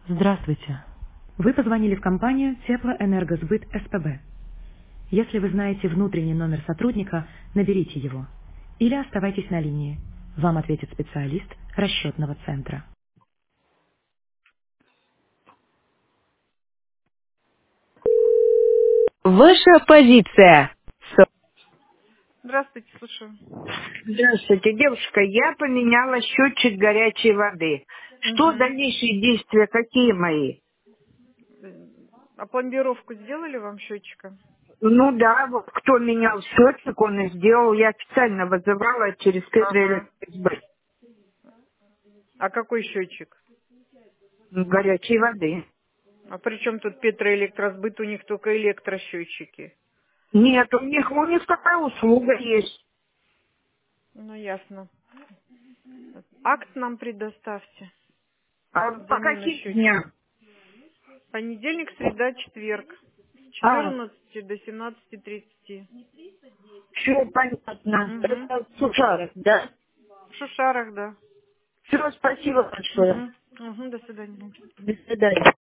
Здравствуйте. Вы позвонили в компанию Теплоэнергосбыт СПБ. Если вы знаете внутренний номер сотрудника, наберите его. Или оставайтесь на линии. Вам ответит специалист расчетного центра. Ваша позиция. Здравствуйте, слушаю. Здравствуйте, девушка. Я поменяла счетчик горячей воды. Что Мгм. дальнейшие действия, какие мои? А пломбировку сделали вам счетчика? Ну да, вот кто менял счетчик, он и сделал. Я официально вызывала через Ага. КСБ А какой счетчик? горячей воды. А при чем тут Петроэлектросбыт? У них только электросчетчики. Нет, у них такая услуга есть. Ну, ясно. Акт нам предоставьте. А по Замена каким счетчика. дням? Понедельник, среда, четверг. С А, 14 до 17:30. все понятно. Угу. Это в Сушарах, да? В Шушарах, да. Все, спасибо большое. Угу. Угу, до свидания. До свидания.